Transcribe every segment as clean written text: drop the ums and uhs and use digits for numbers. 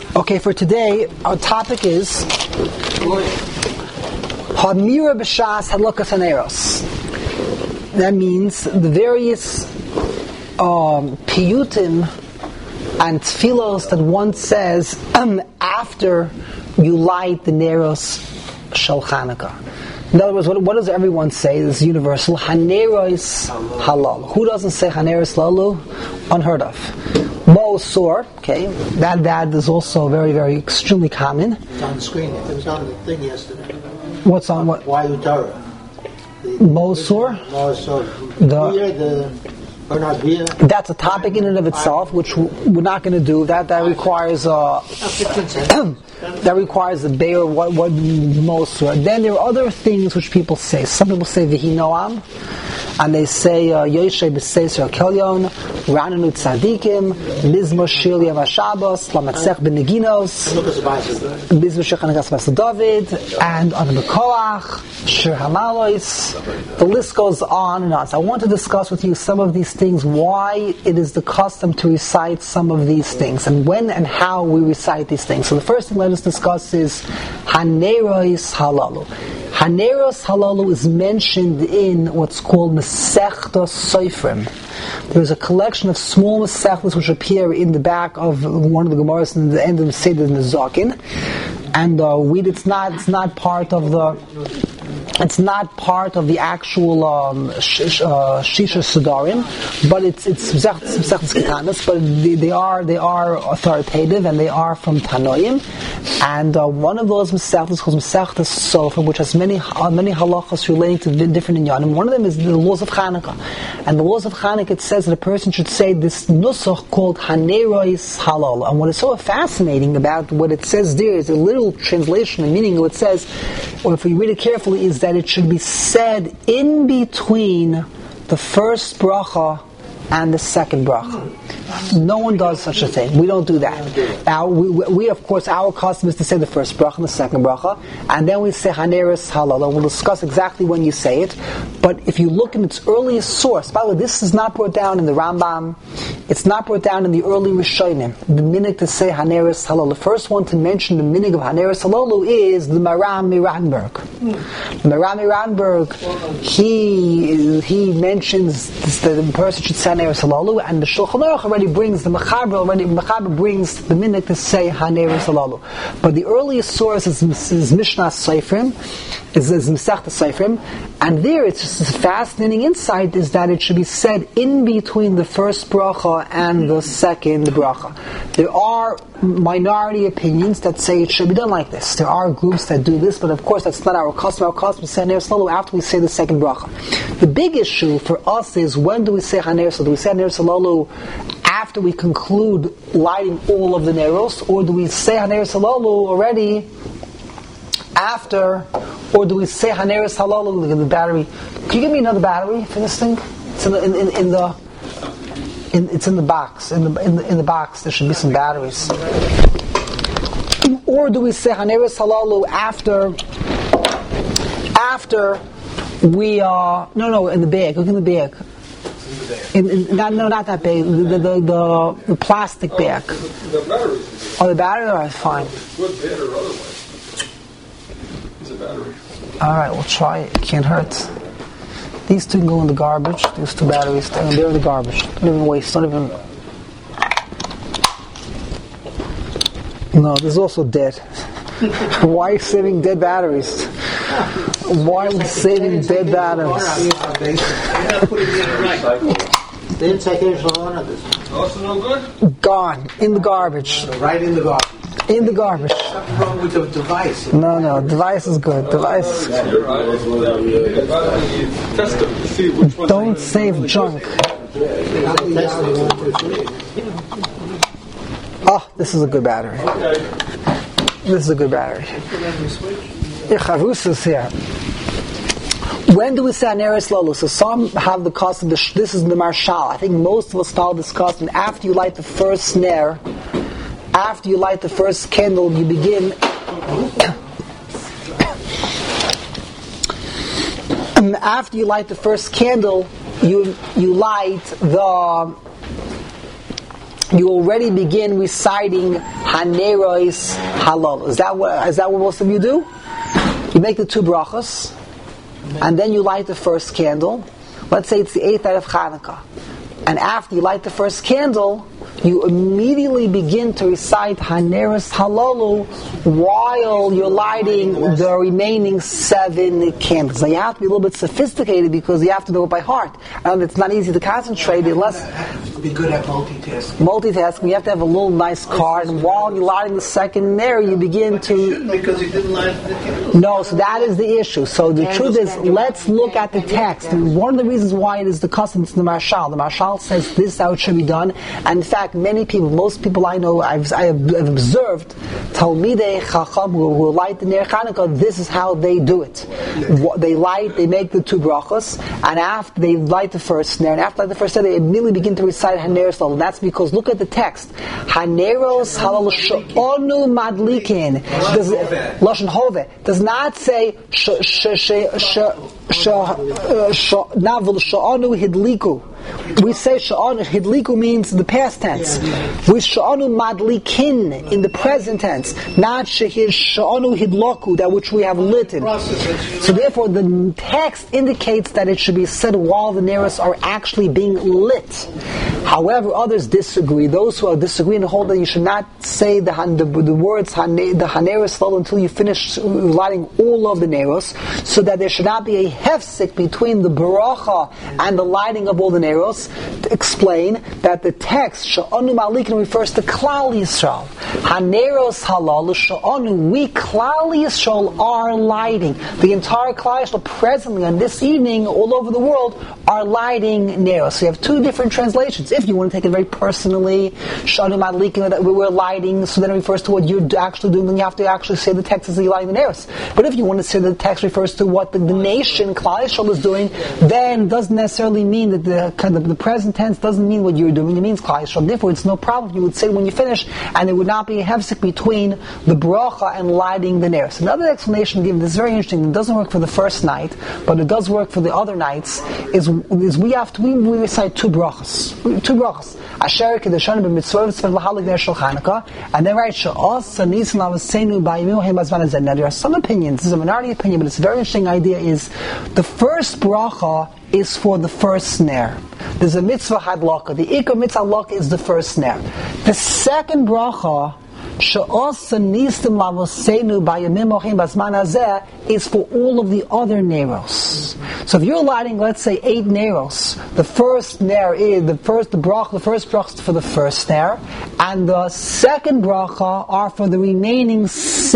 Okay, for today, our topic is Hamira B'Shas Hadlakas Haneros. That means the various piyutim and tfilos that one says after you light the Neros Shel Chanukah. In other words, what does everyone say? This is universal. Haneros halal. Who doesn't say Haneros lalu? Unheard of. Mo Sor, okay, that is also very, very extremely common. It's on the screen. It was on the thing yesterday. What's on what? Why Utara? Mo Sor? Mo Sor. The Bernard Beer. That's a topic in and of itself, which we're not going to do. That requires that requires a bear. What most. Then there are other things which people say. Some people say Vihi Noam, and they say Yoshe B'Seiser Kelyon, Rananu Tzadikim, Mizmor Shir Yom HaShabbos, Lamatzech B'Neginos, Mizmor Shir Chanukas B'Asel David, and on the Koach, Shir Hamalois. The list goes on and on. So I want to discuss with you some of these things, why it is the custom to recite some of these things, and when and how we recite these things. So the first thing let us discuss is Haneros Halalu. Haneros Halalu is mentioned in what's called Masechta Soifrim. There's a collection of small Masechtas which appear in the back of one of the Gemaras and the end of the Seder in the Zokin, and it's not part of the. It's not part of the actual Shisha Sudarim, but it's Mesechtas Ketanos, but they are authoritative and they are from Tanoim. And one of those Mesechtas called Mesechtas Sofrim, which has many halachas relating to different inyanim. One of them is the laws of Chanukah. And the laws of Chanukah, it says that a person should say this nusach called Haneros Halal. And what is so fascinating about what it says there is a little translation and meaning of what it says, or if we read it carefully, is that it should be said in between the first bracha and the second bracha. No one does such a thing. We don't do that. Now, we of course, our custom is to say the first bracha and the second bracha, and then we say Haneros Halal, and we'll discuss exactly when you say it. But if you look in its earliest source, by the way, this is not brought down in the Rambam, it's not brought down in the early Rishonim, the minhag to say Haneros Halal. The first one to mention the minhag of Haneros Halal is the Maram Miranberg. The Maram Miranberg, he mentions that the person should say Haneros Halal, and the Shulchan Aruch already brings the Mechaber brings the minhag to say Haneros Halalu. But the earliest source is Mishnah Seifrim, is Masechta Seifrim, and there it's just a fascinating insight is that it should be said in between the first bracha and the second bracha. There are minority opinions that say it should be done like this. There are groups that do this, but of course that's not our custom. Our custom is to say Haneros Halalu after we say the second bracha. The big issue for us is when do we say Haneros Halalu? Do we say Haneros Halalu after we conclude lighting all of the Neros, or do we say Haneros Halalu already after, or do we say Haneros Halalu? Look at the battery. Can you give me another battery for this thing? It's in the box. In the box, there should be some batteries. Or do we say Haneros Halalu after we in the bag? Look in the bag. Not that bag. The plastic bag. The battery. Oh, the battery? Alright, fine. Good, bad, or otherwise. It's a battery. Alright, we'll try it. It can't hurt. These two can go in the garbage. These two batteries, they're in the garbage. Don't even waste. Don't even. No, this is also dead. Why are you saving dead batteries? Why are we saving dead batteries? They didn't take any one of this. Also no good? Gone. In the garbage. Right in the garbage. In the garbage. Something wrong with the device. No, device is good. Device. Test them to see which one. Don't save junk. Oh, this is a good battery. This is a good battery. Ichavus is here. When do we say Haneros Halalu? So some have the custom, this is the Marshal. I think most of us follow this custom. After you light the first snare, after you light the first candle, you begin. After you light the first candle, you light the you already begin reciting Haneros Halal. Is that what most of you do? You make the 2 brachas, and then you light the first candle. Let's say it's the 8th night of Hanukkah. And after you light the first candle, you immediately begin to recite Haneros Halalu while you're lighting the remaining 7 candles. Now you have to be a little bit sophisticated because you have to know it by heart. And it's not easy to concentrate unless... You have to be good at multitasking. You have to have a little nice card, and while you're lighting the second there, you begin to... Because you didn't light the candle. No, so that is the issue. So the truth is, let's look at the text. And one of the reasons why it is the custom is the Marshal. The Marshal says this is how it should be done. And in fact, most people I know, I've observed, Talmidei Chacham who light the Ner Chanukah, this is how they do it. They make the 2 brachos, and after they light the first Ner, and after the first Ner, they immediately begin to recite Haneros Halal. And that's because, look at the text. Haneros Halal She'onu Madlikin. Lashon Hoveh does not say Navul She'onu Hidliku. We say Sha'anu Hidliku means the past tense. With Sha'anu Madlikin in the present tense, not Sha'anu Hidloku, that which we have lit in. So therefore the text indicates that it should be said while the neros are actually being lit. However, others disagree. Those who disagree and hold that you should not say the words the Haneros Halal until you finish lighting all of the neros, so that there should not be a hefsek between the baracha and the lighting of all the neros. To explain that the text Sha'anu Malikin refers to Klal Yisrael. Haneros Halal Sha'anu, we Klal Yisrael are lighting. The entire Klal Yisrael presently on this evening all over the world are lighting neros. So you have 2 different translations. If you want to take it very personally, Sha'anu Malikin, that we were lighting, so then it refers to what you're actually doing, then you have to actually say the text is lighting the neros. But if you want to say that the text refers to what the nation Klal Yisrael is doing, then it doesn't necessarily mean that the present tense doesn't mean what you're doing, it means Klal Yisrael. Therefore, it's no problem. You would say when you finish, and there would not be a hefsek between the bracha and lighting the neros. Another explanation given, this is very interesting, it doesn't work for the first night, but it does work for the other nights, is we recite 2 brachas. 2 brachas. Asher Kedeshanu b'mitzvot v'lahalik ner shel Chanukah, and then write She'as Nisan Lavasenu b'yamim ha'im b'zman hazeh. Now there are some opinions, this is a minority opinion, but it's a very interesting idea, is the first bracha is for the first snare. There's a mitzvah hadlaka. The ikar mitzvah hadlaka is the first snare. The second bracha, She'asa nistim lavosenu b'yamim ha'im b'zman hazeh, is for all of the other neros. So if you're lighting, let's say 8 neros, the first ner is the first bracha is for the first snare, and the second bracha are for the remaining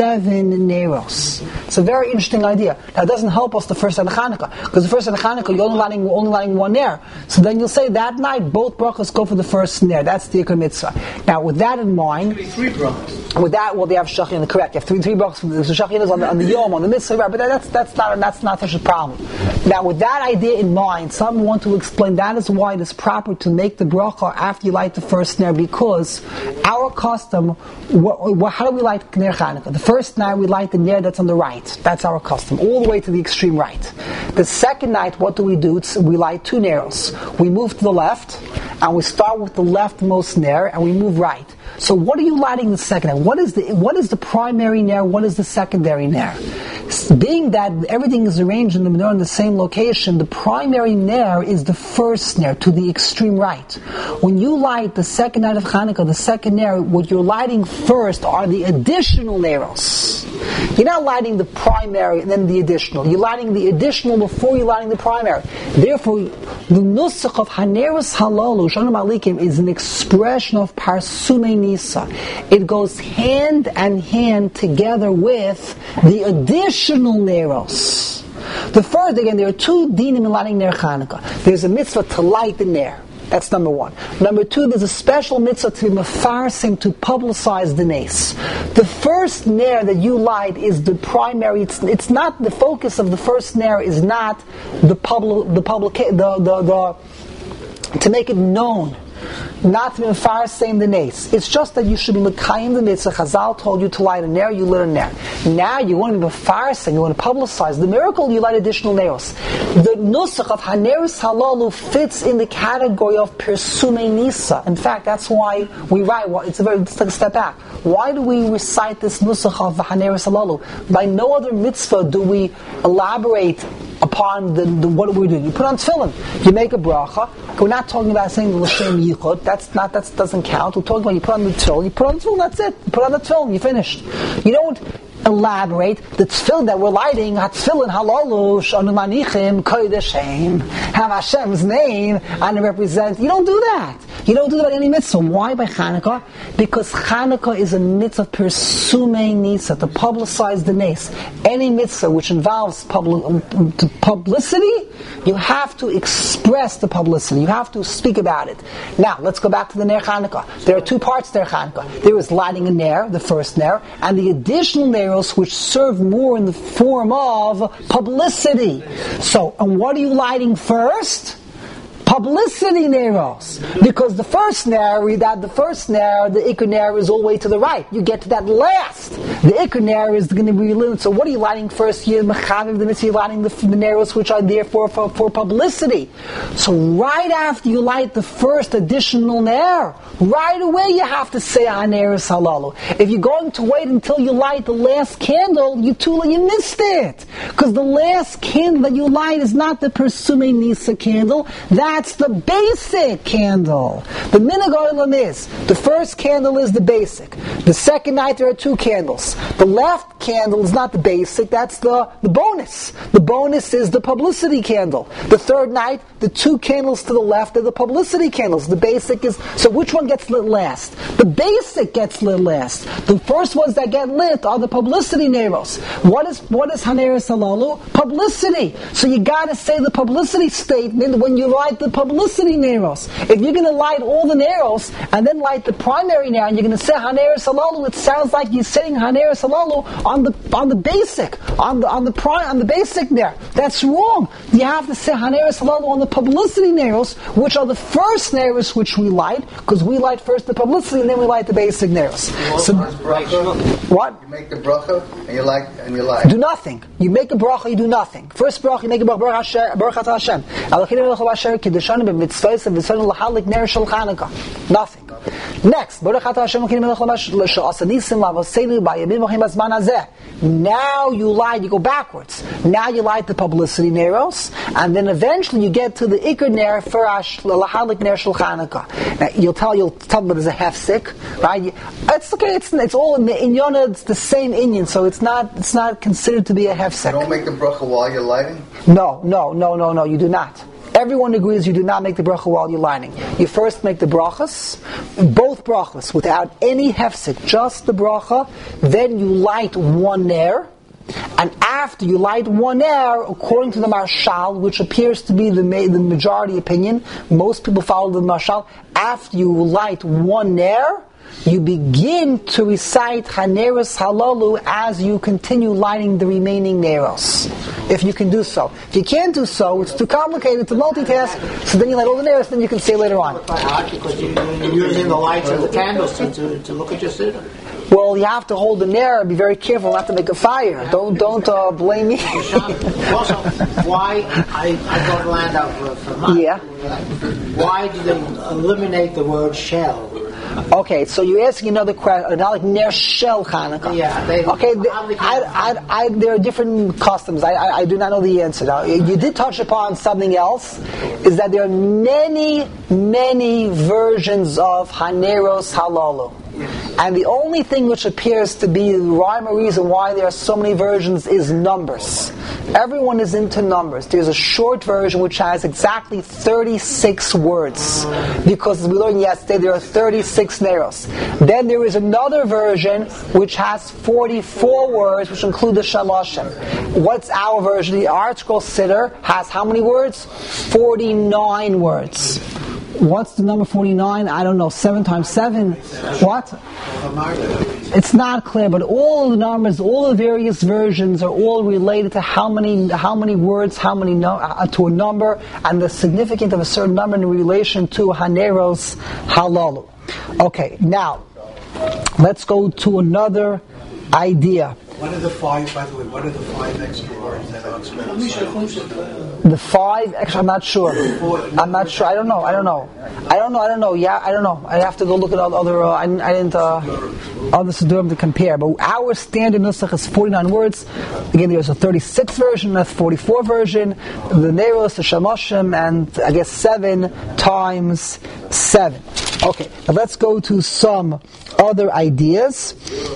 7 neros. It's a very interesting idea. Now it doesn't help us the first night of Hanukkah, because the first night of Hanukkah you're only lighting 1 ner. So then you'll say that night both brachas go for the first ner. That's the ikar mitzvah. Now with that in mind, 3 brachas. With that, well, they have shachin, correct. You have three brachas. The shachin is on the yom, on the mitzvah, but that's not such a problem. Now, with that idea in mind, some want to explain that is why it is proper to make the bracha after you light the first ner, because our custom, how do we light ner Chanukah? The first night we light the ner that's on the right. That's our custom, all the way to the extreme right. The second night, what do? We light 2 neros. We move to the left, and we start with the leftmost ner, and we move right. So what are you lighting the second ner? What is the primary ner? What is the secondary ner? Being that everything is arranged in the menorah in the same location, the primary ner is the first ner to the extreme right. When you light the second night of Hanukkah, the second ner, what you're lighting first are the additional neros. You're not lighting the primary and then the additional. You're lighting the additional before you're lighting the primary. Therefore, the nusach of Haneros Halalu, Sha'anu Malikim, is an expression of Parsumei Nisa. It goes hand and hand together with the additional neros. The first, again, there are 2 dinim in lighting ner Chanukah. There's a mitzvah to light the ner. That's number 1. Number 2, there's a special mitzvah to be mefarsim, to publicize the nes. The first ner that you light is the primary. It's not the focus of the first ner is not to make it known. not to be mefarsim the nes. It's just that you should be mekayim the mitzvah. Chazal told you to light a ner, you lit a ner. Now you want to be mefarsim, you want to publicize the miracle, you light additional neros. The nusach of haneris halalu fits in the category of persume nisa. In fact, that's why we write. Let's take a step back. Why do we recite this nusach of haneris halalu? By no other mitzvah do we elaborate upon the what we're doing. You put on tefillin, you make a bracha. We're not talking about saying the l'shem yichud. That doesn't count. We're talking about you put on the tefillin, that's it. You put on the tefillin, you finished. You don't elaborate the tefillin that we're lighting. Tefillin halalu shanu manichim kodeshem. Have Hashem's name and it represents. You don't do that. You don't do that any mitzvah. Why by Chanukah? Because Chanukah is a mitzvah persume nisa, to publicize the nes. Any mitzvah which involves publicity, you have to express the publicity. You have to speak about it. Now, let's go back to the Ner Chanukah. There are two parts to Ner Chanukah. There is lighting a Ner, the first Ner, and the additional Neros which serve more in the form of publicity. So, and what are you lighting first? Publicity neros, because the first ner, the ikar ner is all the way to the right. You get to that last. The ikar ner is going to be limited. So what are you lighting first? You're mechaviv the mitzvah, lighting the neros which are there for publicity. So right after you light the first additional ner, right away you have to say haneris halalu. If you're going to wait until you light the last candle, you missed it, because the last candle that you light is not the persume nisa candle. That's the basic candle. The minhag olam is, the first candle is the basic. The second night there are two candles. The left candle is not the basic, that's the bonus. The bonus is the publicity candle. The third night, the two candles to the left are the publicity candles. The basic is, so which one gets lit last? The basic gets lit last. The first ones that get lit are the publicity neros. What is haneris halalu? Publicity. So you gotta say the publicity statement when you light the publicity neros. If you're going to light all the neros and then light the primary ner and you're going to say haneris halalu, it sounds like you're saying haneris halalu on the basic, on the basic ner. That's wrong. You have to say haneris halalu on the publicity neros, which are the first neros which we light, because we light first the publicity and then we light the basic neros. So, what? You make the bracha and you light. Do nothing. You make a bracha, you do nothing. First bracha, you make a bracha, Baruch atah Hashem. Nothing. Next, now you light, you go backwards. Now you light the publicity neros, and then eventually you get to the ikar ner for lahalik ner shel Chanukah. Now you'll tell me there's a hefsek, right? It's okay. It's all in the inyona. It's the same inyan, so it's not considered to be a hefsek. You don't make the bracha while you're lighting? No. You do not. Everyone agrees you do not make the bracha while you're lighting. You first make the brachas, both brachas, without any hefsek, just the bracha. Then you light one ner, and after you light one ner, according to the Marshal, which appears to be the majority opinion, most people follow the Marshal. After you light one ner, you begin to recite haneris halalu as you continue lighting the remaining neros. If you can do so. If you can't do so, it's too complicated to multitask, so then you light all the neros, then you can say later on. Because you're using the lights of the candles to look at your siddur. Well, you have to hold the ner and be very careful not to make a fire. Don't blame me. Also, why I brought land out for mine. Yeah. Why do they eliminate the word shell? Okay, so you're asking another question, not like ner shel Chanukah. Yeah. There are different customs. I do not know the answer. Now, you did touch upon something else, is that there are many, many versions of haneros halalu. And the only thing which appears to be the rhyme or reason why there are so many versions is numbers. Everyone is into numbers. There's a short version which has exactly 36 words. Because as we learned yesterday, there are 36 neros. Then there is another version which has 44 words, which include the shalashim. What's our version? The Art Scroll Siddur has how many words? 49 words. What's the number 49? I don't know. 7 times 7. What? It's not clear, but all the numbers, all the various versions are all related to how many words, to a number, and the significance of a certain number in relation to Haneros Halalu. Okay, now let's go to another idea. What are the 5, by the way, what are the 5 extra words that are explained? The 5 extra, I'm not sure. I don't know. Yeah, I don't know. I have to go look at other, other Sidurim to compare. But our standard Nusach is 49 words. Again, there's a 36 version, a 44 version, the Neros, the Shamoshim, and I guess 7 times 7. Okay, now let's go to some other ideas.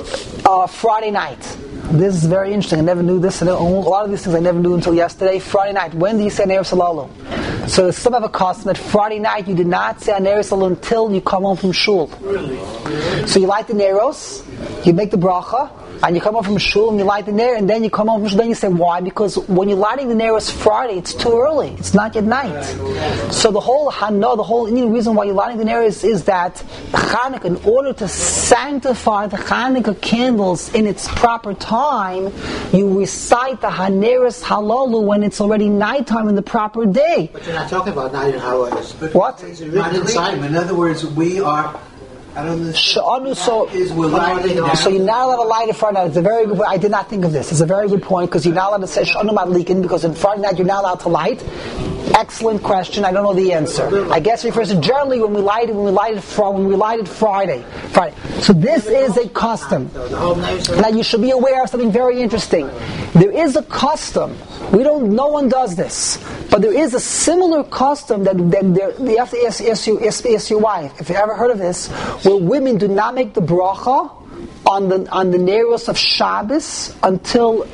Friday night. This is very interesting. I never knew this. A lot of these things I never knew until yesterday. Friday night. When do you say Neros Halalu? So some have a custom that Friday night you did not say Neros Halalu until you come home from shul. Really? So you light the Neros, you make the bracha, and you come home from shul and you light the Ner, and then you come home from shul. Then you say why? Because when you're lighting the Neros Friday, it's too early. It's not yet night. So the whole Indian reason why you're lighting the Neros is that Chanukah, in order to sanctify the Chanukah candles in its proper time, you recite the Haneros Halalu when it's already nighttime in the proper day. But you're not talking about night hours. What? It's written inside. In other words, we are... I don't understand. So you're not allowed to light it Friday night. It's a very good. I did not think of this. It's a very good point because you're not allowed to say Sh'anu Madlikin because on Friday night you're not allowed to light. Excellent question. I don't know the answer. I guess it refers to generally when we light it Friday. So this is a custom. Now you should be aware of something very interesting. There is a custom. No one does this, but there is a similar custom that you have to ask your wife if you ever heard of this, where women do not make the bracha on the Neros of Shabbos until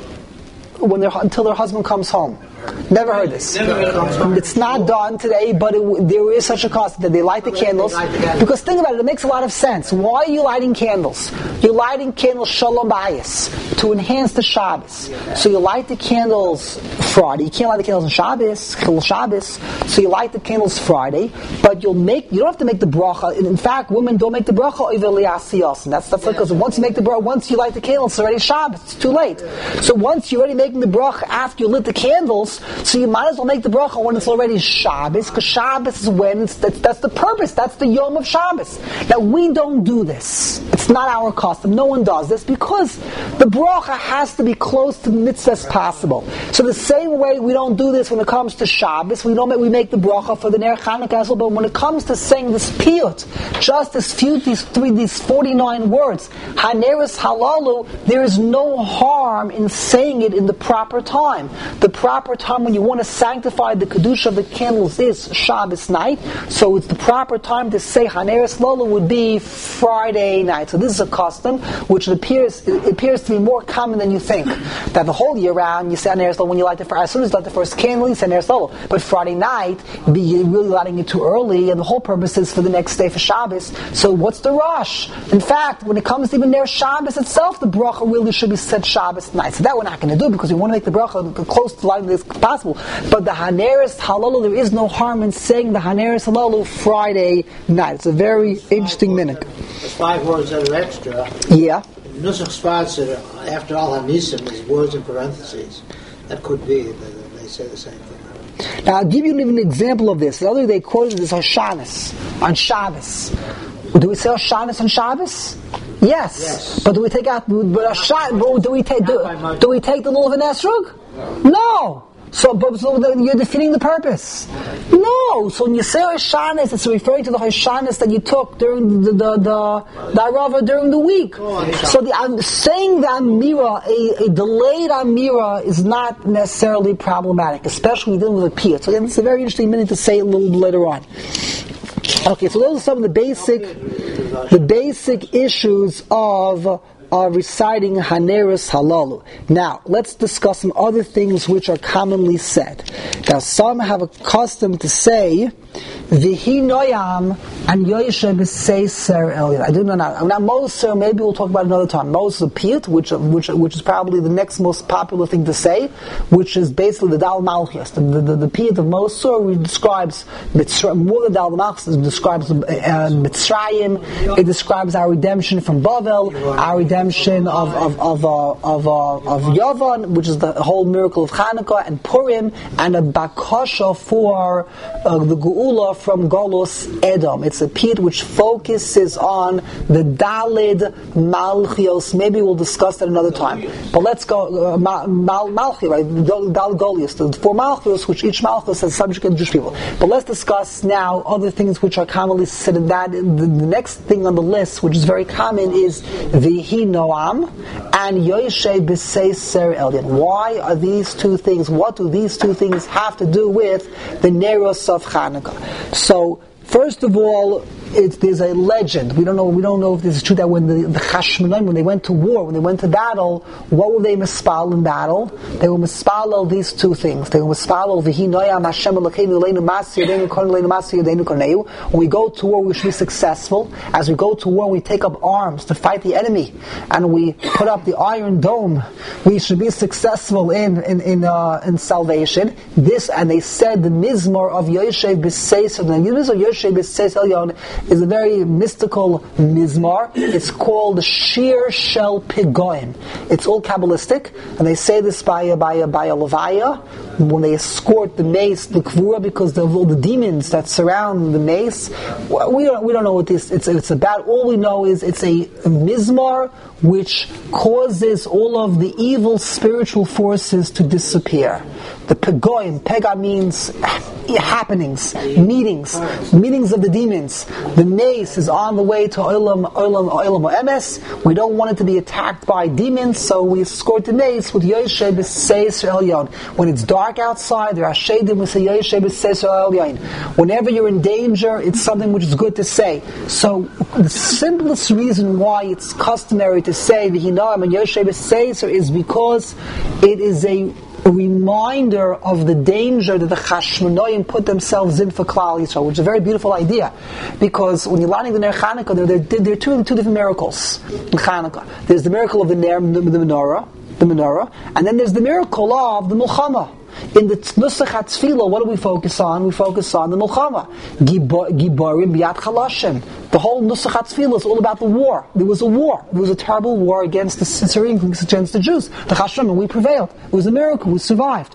their husband comes home. Never heard this. It's not done today, but there is such a custom that they light the candles. Because think about it, it makes a lot of sense. Why are you lighting candles? You're lighting candles Shalom Bayis to enhance the Shabbos. So you light the candles Friday. You can't light the candles on Shabbos, so you light the candles Friday, but you don't have to make the bracha. In fact, women don't make the bracha over Liasiyos. And that's because once you light the candles, it's already Shabbos. It's too late. So once you're already making the bracha after you lit the candles, so you might as well make the bracha when it's already Shabbos, because Shabbos is when that's the purpose, that's the Yom of Shabbos. Now we don't do this. It's not our custom. No one does this because the bracha has to be close to the mitzvah as possible. So the same way we don't do this when it comes to Shabbos, we make the bracha for the Ner Chanukah as well. But when it comes to saying this piyut, just these 49 words, Haneros Halalu, there is no harm in saying it in the proper time. The proper time when you want to sanctify the kedusha of the candles is Shabbos night, so it's the proper time to say Haneros Halalu would be Friday night. So this is a custom which appears to be more common than you think. That the whole year round you say Haneros Halalu when you light as soon as you light the first candle, you say Haneros Halalu. But Friday night you're really lighting it too early, and the whole purpose is for the next day for Shabbos. So what's the rush? In fact, when it comes to even Ner Shabbos itself, the bracha really should be said Shabbos night. So that we're not going to do because we want to make the bracha close to lighting as possible. But the Haneros Halalu, there is no harm in saying the Haneros Halalu Friday night. It's a very interesting minhag. The 5 words that are extra. Yeah. Nusach Sfad, after all Hanisim, is words in parentheses. That could be, they say the same thing. Now I'll give you even an example of this. The other day they quoted this Hashanah on Shabbos. Do we say Hashanah on Shabbos? Yes. But do we take out? Do we take the Lulav and Esrog? No. So you're defeating the purpose. No. So when you say Hashanah, it's referring to the Hashanah that you took during the Arava during the week. So saying the Amira, a delayed Amira, is not necessarily problematic, especially dealing with a piyut. So again, it's a very interesting minute to say a little later on. Okay, so those are some of the basic issues of of reciting Haneris Halalu. Now, let's discuss some other things which are commonly said. Now, some have a custom to say, V'hi noyam and Yoishe b'seiser elyon. I do not know. Now, Moser, maybe we'll talk about another time. Moser Piyut, which is probably the next most popular thing to say, which is basically the Dal Malchus. The Piyut of Moser describes more than Dal Malchus. It describes Mitzrayim. It describes our redemption from Bavel, our redemption of Yavan, which is the whole miracle of Hanukkah, and Purim, and a bakasha for the Geula from Golos Edom. It's a piyut which focuses on the Dalid Malchios. Maybe we'll discuss that another time. But let's go Malchi, right? Dalid Golios, the four Malchios, which each Malchios has subject of Jewish people. But let's discuss now other things which are commonly said. That the next thing on the list, which is very common, is V'hi Noam and Yoishe b'seiser elyon. Why are these two things? What do these two things have to do with the Neros of Hanukkah? So, first of all, there's a legend. We don't know if this is true, that when the Chashmonaim, when they went to war, when they went to battle, what were they mispal in battle? They were mispal these two things. They were mispal V'hi noyam Hashem Elokeinu leinu masi yadeinu kornu leinu masi yadeinu korneu. When we go to war, we should be successful. As we go to war, we take up arms to fight the enemy, and we put up the Iron Dome. We should be successful in salvation. This, and they said the Mizmor of Yoishe b'seiser. The Mizmor of Yoishe b'seiser elyon is a very mystical mizmar. It's called Shir Shel Pigoim. It's all Kabbalistic, and they say this by a levaya when they escort the mace, the kvura, because of all the demons that surround the mace. We don't know what it's about. All we know is it's a mizmar which causes all of the evil spiritual forces to disappear. The Pegoim, Pega means happenings, meetings of the demons. The mace is on the way to Olam Emes. We don't want it to be attacked by demons, so we escort the mace with Yoishe b'seiser elyon. When it's dark outside, there are shadim, we say Yoishe b'seiser elyon. Whenever you're in danger, it's something which is good to say. So the simplest reason why it's customary to say V'hi noam and Yoishe b'seiser is because it is a reminder of the danger that the Chashmonaim put themselves in for Klal Yisrael, which is a very beautiful idea. Because when you're lighting the Ner Chanukah, there are two different miracles in Chanukah. There's the miracle of the Ner, the menorah, and then there's the miracle of the Mulchama. In the Nusach HaTzfilah, what do we focus on? We focus on the Mulchama. Giborim B'yad Chalashim. The whole Nusach HaTzfilah is all about the war. There was a war. There was a terrible war against the Syrians, against the Jews. The Chasham, and we prevailed. It was a miracle. We survived.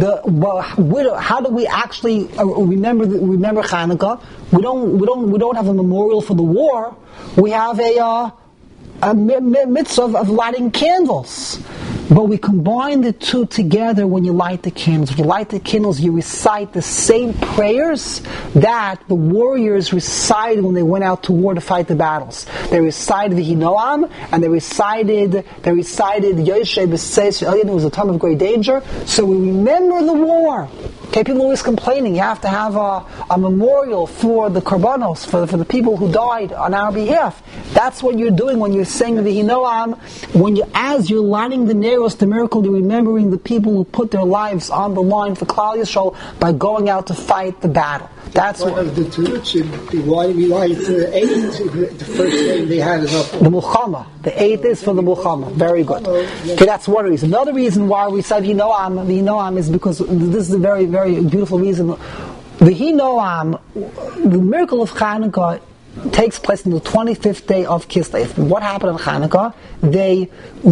How do we actually remember Chanukah? We don't have a memorial for the war. We have a mitzvah of lighting candles. But we combine the two together when you light the candles. When you light the candles, you recite the same prayers that the warriors recited when they went out to war to fight the battles. They recited V'hi noam, and they recited Yoishe b'seiser elyon. It was a time of great danger. So we remember the war. Okay, people are always complaining. You have to have a memorial for the korbanos, for the people who died on our behalf. That's what you're doing when you're saying V'hi noam. As you're lighting the Neros, the miracle, you're remembering the people who put their lives on the line for Klal Yisrael by going out to fight the battle. That's one of the Teruts. Why we light the 8th? The first name they had is up. The Mulchama. The 8th is for the Mulchama. Very good. Okay, that's one reason. Another reason why we say V'hi noam is because this is a very, very beautiful reason. V'hi noam, the miracle of Chanukah, takes place on the 25th day of Kislev. What happened on Chanukah? They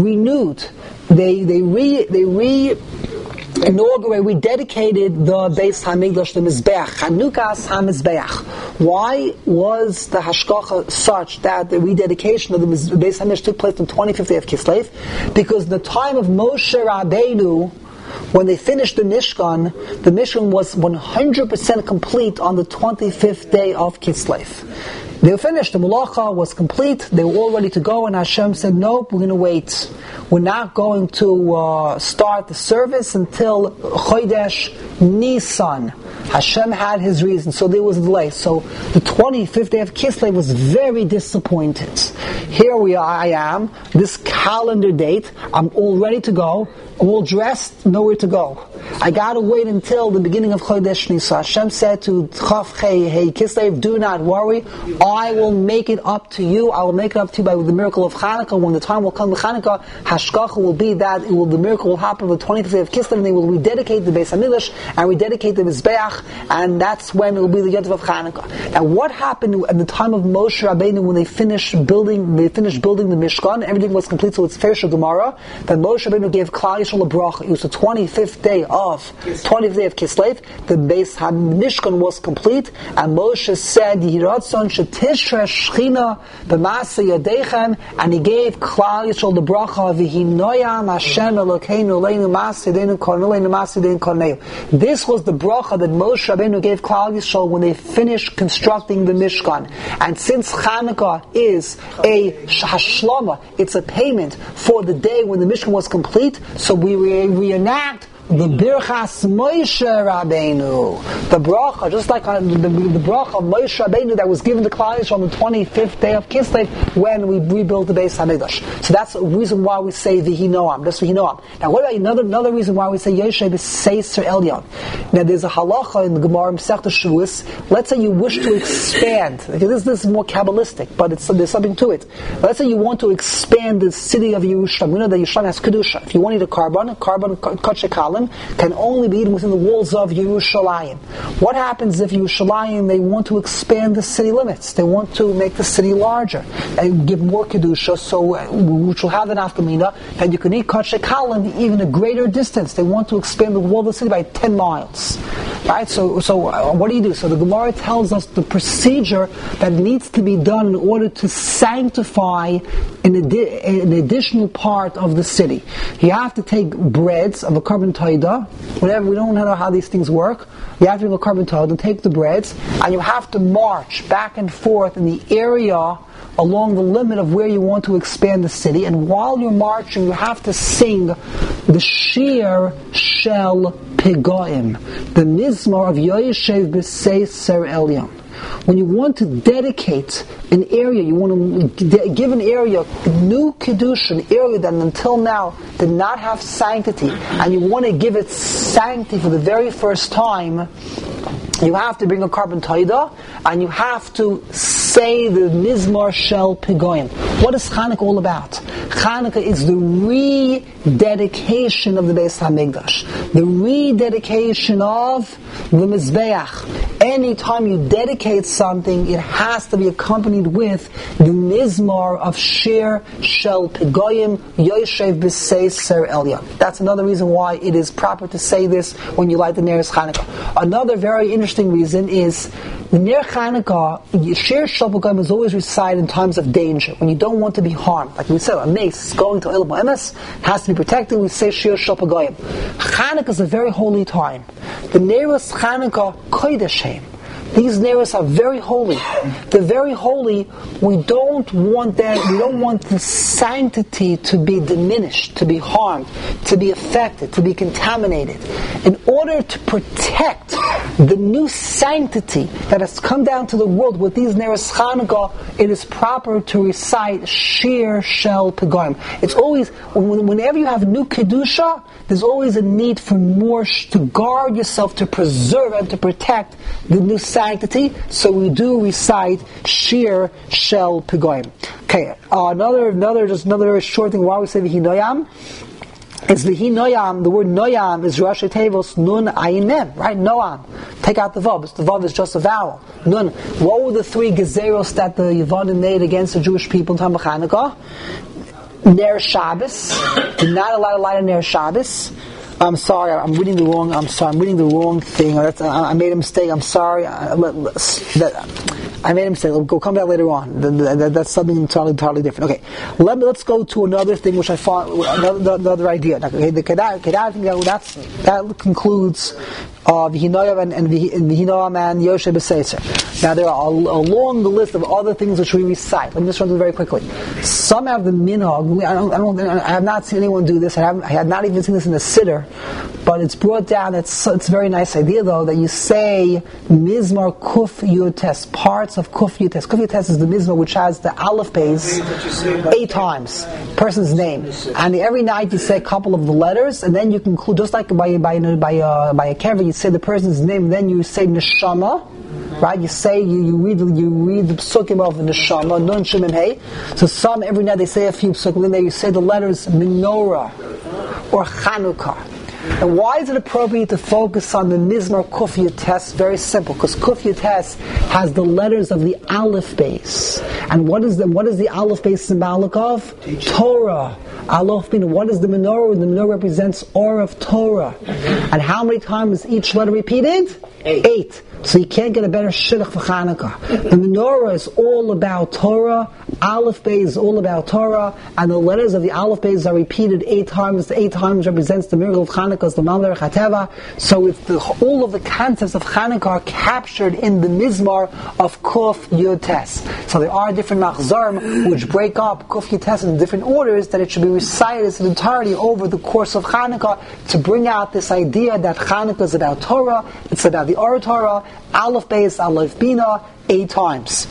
rededicated the Beis Hamikdash, the Mizbeach, Chanukas HaMizbeach. Why was the Hashgacha such that the rededication of the Beis Hamikdash took place on the 25th day of Kislev? Because the time of Moshe Rabbeinu, when they finished the Mishkan was 100% complete on the 25th day of Kislev. They were finished, the Malacha was complete, they were all ready to go, and Hashem said, nope, we're going to wait. We're not going to start the service until Chodesh Nisan. Hashem had His reason, so there was a delay. So the 25th day of Kislev was very disappointed. Here I am, this calendar date, I'm all ready to go, I'm all dressed, nowhere to go. I gotta wait until the beginning of Chodesh Nisan. Hashem said to Chav Hey Kislev, do not worry, I will make it up to you. I will make it up to you by the miracle of Hanukkah. When the time will come to Hanukkah, Hashgacha will be that the miracle will happen on the 25th day of Kislev, and they will rededicate the Beis HaMikdash and rededicate the Mizbeach, and that's when it will be the Yontif of Hanukkah. Now, what happened at the time of Moshe Rabbeinu when they finished building the Mishkan? Everything was complete, so it's Fersha Gemara that Moshe Rabbeinu gave Klal Yisrael a bracha. It was the 25th day of Kislev. The Beis HaMishkan was complete, and Moshe said, "Yiratzon shetishra shchina b'masa yadechem," and he gave Klal Yisrael the bracha of V'hinoyam Hashem Elokeinu Leinu Mas Yadenu Kornu Leinu Mas Yadenu Korneu. This was the bracha that Moshe Rabbeinu gave Klal Yisrael when they finished constructing the Mishkan. And since Hanukkah is a hashlama, it's a payment for the day when the Mishkan was complete, so we reenact the Birchas Moshe Rabbeinu, the bracha, just like the bracha of Moshe Rabbeinu that was given to Klal Yisrael on the 25th day of Kislev when we rebuilt the Beis HaMikdash. So that's the reason why we say V'hi Noam. That's V'hi Noam. Now, what about another reason why we say Yoshe B'Seiser Elyon? Now, there's a halacha in the Gemara Masechta Shavuos. Let's say you wish to expand. Okay, this is more Kabbalistic, but there's something to it. Let's say you want to expand the city of Yerushalayim. We know that Yerushalayim has Kedusha. If you want to eat a carbon kachekalim, can only be eaten within the walls of Yerushalayim. What happens if Yerushalayim, they want to expand the city limits? They want to make the city larger and give more Kedusha, which will have an afkamina, that you can eat kachekalim even a greater distance. They want to expand the wall of the city by 10 miles. Right? So what do? So the Gemara tells us the procedure that needs to be done in order to sanctify an additional part of the city. You have to take breads of a carbon taida, whatever, we don't know how these things work. You have to take a carbon taida and take the breads, and you have to march back and forth in the area along the limit of where you want to expand the city, and while you're marching you have to sing the Shir Shel Pegoim, the Mizmor of Yoshev B'Seiser Elyon. When you want to dedicate an area, you want to give an area new Kedusha, an area that until now did not have sanctity, and you want to give it sanctity for the very first time, you have to bring a carbon taida, and you have to say the Mizmor Shel Pegoim. What is Chanukah all about? Chanukah is the rededication of the Beis HaMikdash, the rededication of the Mizbeach. Anytime you dedicate something, it has to be accompanied with the Mizmor of Shir Shel Pegoim Yoshev B'Seiser Elyon. That's another reason why it is proper to say this when you light the Ner Chanukah. Another very interesting reason is the Ner Chanukah, Shir Shel Pegoim is always recited in times of danger, when you don't want to be harmed. Like we said, a mace going to Olam Ha'emes has to be protected, we say Shir Shel Pegoim. Chanukah is a very holy time. The Neros Chanukah Kodesh. These Neros are very holy. They're very holy. We don't want the sanctity to be diminished, to be harmed, to be affected, to be contaminated. In order to protect the new sanctity that has come down to the world with these Neros Chanukah, it is proper to recite Shir Shel Pegoim. It's always, whenever you have new Kedusha, there's always a need for more to guard yourself, to preserve and to protect the new sanctity. So we do recite Shir Shel Pegoim. Okay, another very short thing. Why we say V'hi Noyam? It's V'hi Noyam. The word Noyam is Rashi Tevos Nun Ayin Mem. Right? Noam. Take out the vav. The vav is just a vowel. Nun. What were the three gezeros that the Yevanim made against the Jewish people in time of Hanukkah? Ner Shabbos. You're not allowed to light a Ner Shabbos. I'm sorry, I'm reading the wrong thing. I made a mistake. I'm sorry. I made a mistake. We'll come back later on. That's something entirely different. Okay, let's go to another thing which I found, another idea. Okay, the Kedar thing, that concludes V'hinoam and V'hinoam and Yoshe B'Seser. Now there are along the list of other things which we recite. Let me just run through very quickly. Some have the minhag. I have not seen anyone do this. I have not even seen this in the siddur, but it's brought down. It's a very nice idea though that you say Mizmar Kuf Yutes, parts of Kuf Yutes. Kuf Yutes is the Mizmar which has the Aleph Beis 8 times, person's name, and every night you say a couple of the letters, and then you conclude just like by a kever, you say the person's name, then you say Neshama. Right, you say you read the psukim of the neshama, nun shim and hey. So some every night they say a few psukim, then you say the letters menorah or Chanukah. And why is it appropriate to focus on the Mizmar Kuf Yutes? Very simple, because Kuf Yutes has the letters of the Aleph base. And what is the Aleph base symbolic of? Torah. Aleph bin. What is the menorah? The menorah represents Or of Torah. And how many times is each letter repeated? 8. So you can't get a better shidduch for Chanukah. The menorah is all about Torah, Aleph Beis is all about Torah, and the letters of the Aleph Beis are repeated 8 times. The 8 times represents the miracle of Chanukah, as the Mamler Chateva. So it's all of the concepts of Chanukah are captured in the Mizmar of Kuf Yutes. So there are different machzorim which break up Kuf Yutes in different orders that it should be recited as an entirety over the course of Chanukah to bring out this idea that Chanukah is about Torah, it's about the Or Torah, Aleph Beis, Aleph Bina, 8 times.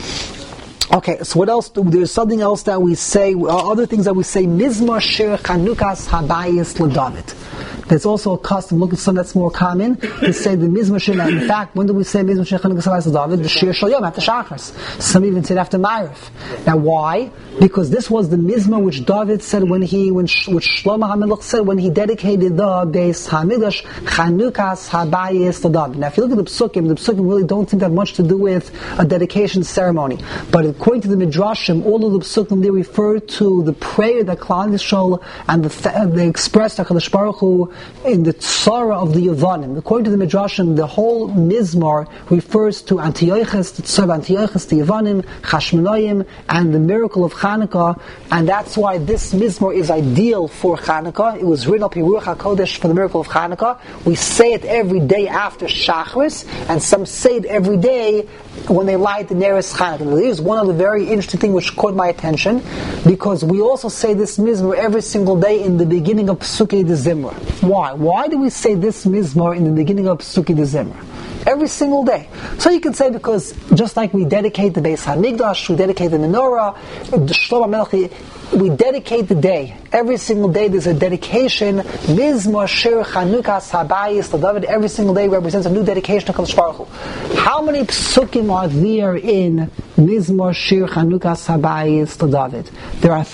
Okay, so what else? There's something else that we say, other things that we say, Mizmar Shir Chanukas Habayis LeDavid. There's also a custom, look at some that's more common, to say the Mizmar Shir. In fact, when do we say Mizmar Shir Chanukas Habayis LeDavid? The Shir Shal Yom, after Shachris. Some even say it after Ma'ariv. Now why? Because this was the Mizmar which David said which Shlomo HaMelech said when he dedicated the Beis HaMikdash, Chanukas Habayis LeDavid. Now if you look at the Psukim really don't seem to have much to do with a dedication ceremony. But according to the Midrashim, all of the Psukim, they refer to the prayer that Klal Yisrael and they expressed HaKadosh Baruch Hu in the Tzara of the Yevanim. According to the Midrashim, the whole Mizmar refers to Antiochus, the Tzara of Antiochus, the Yevanim, Chashmonaim, and the miracle of Chanukah, and that's why this Mizmar is ideal for Chanukah. It was written up in Ruach HaKodesh for the miracle of Chanukah. We say it every day after Shachris, and some say it every day when they light the Neres Chanukah. Now, here's one of the very interesting things which caught my attention, because we also say this Mizmar every single day in the beginning of Pesukei de Zimra. Why? Why do we say this Mizmar in the beginning of Pesukei de Zimra? Every single day. So you can say because just like we dedicate the Beis HaMikdash, we dedicate the menorah, the Shlomo HaMelech, we dedicate the day. Every single day there's a dedication. Mizmar Shir Chanukas Habayis LeDavid. Every single day represents a new dedication to HaKadosh Baruch Hu. How many psukim are there in Mizmar Shir Chanukas Habayis LeDavid? There are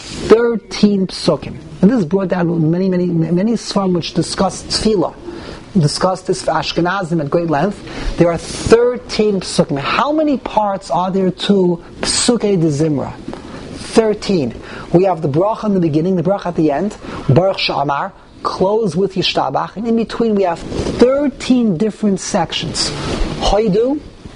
13 psukim. And this is brought down many Sfarim which discuss tefillah. Discussed this for Ashkenazim at great length. There are 13 psukim. How many parts are there to Pesukei de Zimra? 13. We have the bracha in the beginning, the bracha at the end, Baruch Sha'amar, close with Yishtabach, and in between we have 13 different sections. Hoidu,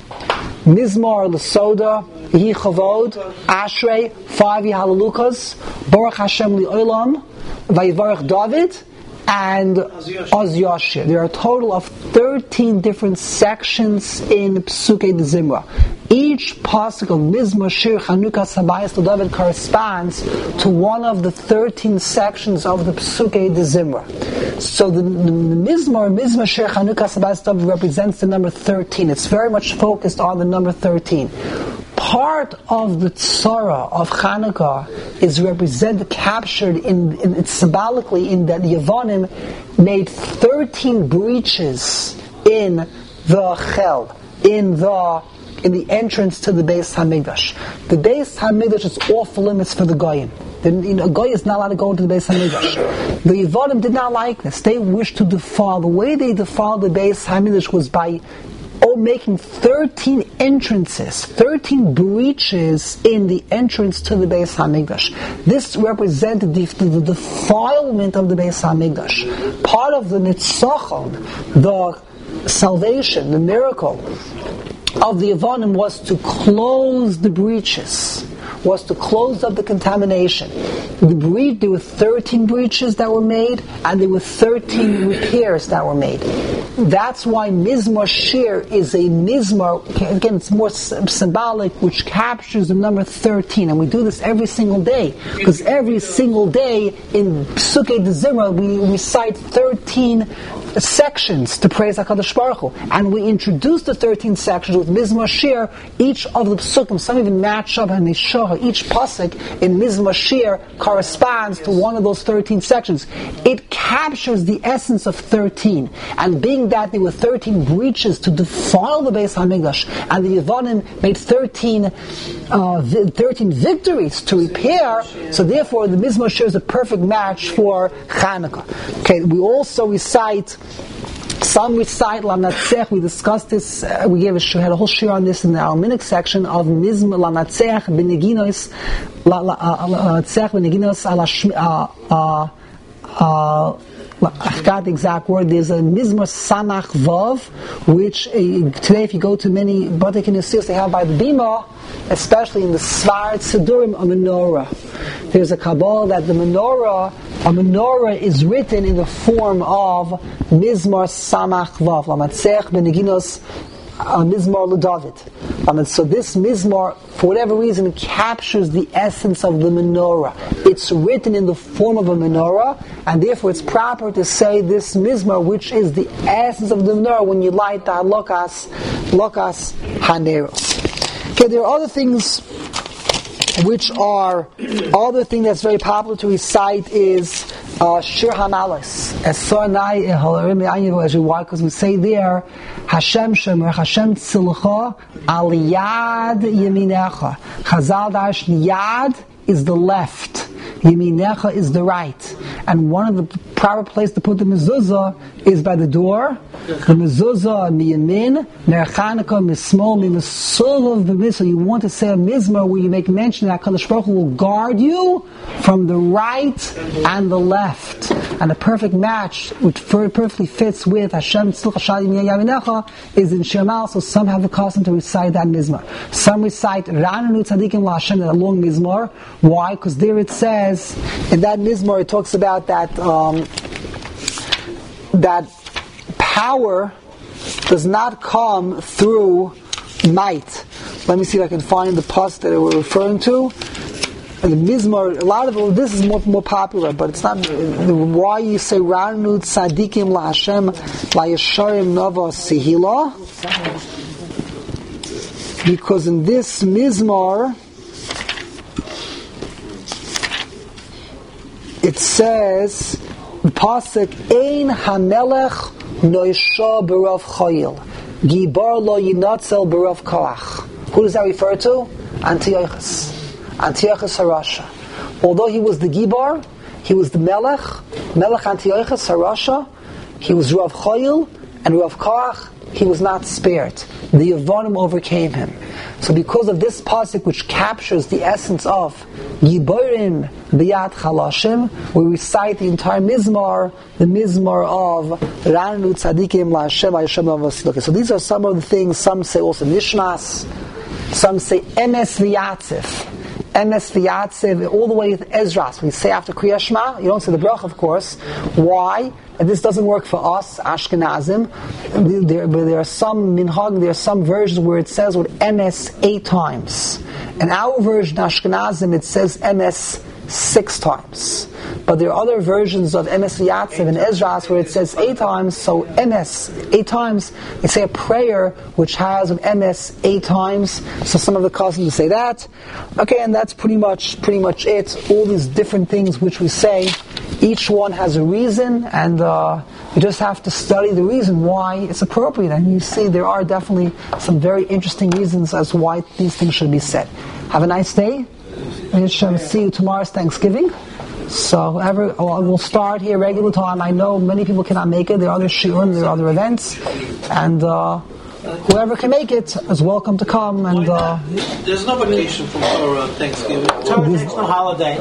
Mizmar L'Soda, Yehi Chavod, Ashrei, 5 Halalukas, Baruch Hashem Li'olam, Vayivarech David, and Oz Yashir. There are a total of 13 different sections in Pesukei de Zimra. Each pasuk of Mizmar Shir Chanukas Habayis LeDavid corresponds to one of the 13 sections of the Pesukei de Zimra. So the Mizmar Shir Chanukas Habayis LeDavid represents the number 13. It's very much focused on the number 13. Part of the tzara of Chanukah is captured in symbolically in that the Yevanim made 13 breaches in the Chel, in the entrance to the Beis HaMikdash. The Beis HaMikdash is off limits for the Goyim. A Goy is not allowed to go into the Beis HaMikdash. The Yevanim did not like this. They wished to defile. The way they defiled the Beis HaMikdash was by making 13 entrances, 13 breaches in the entrance to the Beis HaMikdash. This represented the defilement of the Beis HaMikdash. Part of the Nitzachon, the salvation, the miracle of the Yevanim was to close the breaches. was to close up the contamination. There were 13 breaches that were made, and there were 13 repairs that were made. That's why Mizmor Shir is a Mizmor, again, it's more symbolic, which captures the number 13. And we do this every single day, because every single day in Psukei D'Zimra we recite 13 sections to praise HaKadosh Baruch Hu. And we introduce the 13 sections with Mizmor Shir. Each of the Psukim, some even match up, and they show how each Pasuk in Mizmor Shir corresponds to one of those 13 sections. It captures the essence of 13. And being that there were 13 breaches to defile the Beis HaMikdash, and the Yevonim made 13 victories to repair, so therefore the Mizmor Shir is a perfect match for Chanukah. Okay, we also recite, some recite Lanatzech. We discussed this. We had a whole shir on this in the Alminic section of Mizmor Lanatzech Beneginos Lanatzech Beneginos I forgot the exact word. There's a Mizmor Samach Vav, which today, if you go to many Bate Knesset, they have by the Bima, especially in the Svar Tzedurim, a menorah. There's a Kabbalah that a menorah is written in the form of Mizmor Samach Vav, Lamatzech Beneginos Mizmor LeDavid. So this Mizmor, for whatever reason, captures the essence of the menorah. It's written in the form of a menorah, and therefore it's proper to say this Mizmor, which is the essence of the menorah, when you light the Lokas Hanero. Okay, there are other things other thing that's very popular to recite is Shir Hamalas. Because we say there, Hashem Shemer, Hashem Tzilcha, Al Yad Yeminecha. Chazal Dash Yad is the left, Yeminecha is the right. And one of the proper place to put the mezuzah is by the door. The mezuzah miyamin, ner Chanukah mismol, mimesuvav b'mizmor. You want to say a mizmor where you make mention that HaKadosh Baruch Hu will guard you from the right and the left. And a perfect match, which perfectly fits with Hashem Tzilcha Shalim Yavinecha, is in Shirmal. So some have the custom to recite that mizmor. Some recite Rananu Tzadikim LaHashem, that long mizmor. Why? Because there it says, in that mizmor it talks about that power does not come through might. Let me see if I can find the post that we're referring to. And the mizmor, a lot of this is more popular, but it's not. Why you say Ranu Tzadikim LaHashem LaYesharim Nova Sihila? Because in this mizmor it says, the pasuk Ein Hamelech Noisha B'Rav Chayil Gibar Lo Yinatzel B'Rav Koach. Who does that refer to? Antiochus HaRasha. Although he was the Gibar, he was the Melech Antiochus HaRasha, he was Rav Chayil, and Rav Koach, he was not spared. The Yevonim overcame him. So because of this pasuk, which captures the essence of Giborim B'Yad Chalashim, we recite the entire mizmor, the mizmor of Ranu Tzadikim LaHashem Hayeshem Avos. So these are some of the things. Some say also Nishmas, some say Emes V'Yatzev, all the way with Ezras. We say after Kriya Shema, you don't say the bracha, of course. Why? And this doesn't work for us, Ashkenazim. There are some minhag, there are some versions where it says with Emes 8 times. In our version, Ashkenazim, it says Emes 6 times. But there are other versions of Emes V'Yatzev and Ezras where it says 8 times. So Emes 8 times, they say a prayer which has an Emes 8 times. So some of the cousins say that. Okay, and that's pretty much it. All these different things which we say, each one has a reason, and you just have to study the reason why it's appropriate. And you see there are definitely some very interesting reasons as to why these things should be said. Have a nice day. We shall see you tomorrow's Thanksgiving. So we'll start here regular time. I know many people cannot make it. There are other shiurim, there are other events, and whoever can make it is welcome to come. And there's no vacation for Thanksgiving. There's no holiday.